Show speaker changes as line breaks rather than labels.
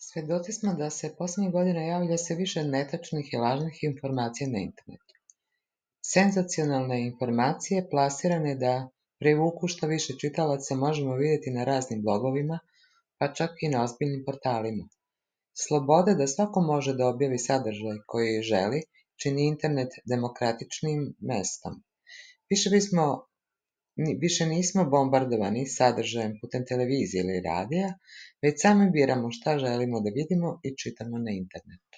Svedoci smo da se posljednjih godina javlja sve više netačnih i lažnih informacija na internetu. Senzacionalne informacije plasirane da privuku što više čitalaca možemo vidjeti na raznim blogovima, pa čak i na ozbiljnim portalima. Sloboda da svako može da objavi sadržaj koji želi čini internet demokratičnim mestom. Više nismo bombardovani sadržajem putem televizije ili radija, već sami biramo šta želimo da vidimo i čitamo na internetu.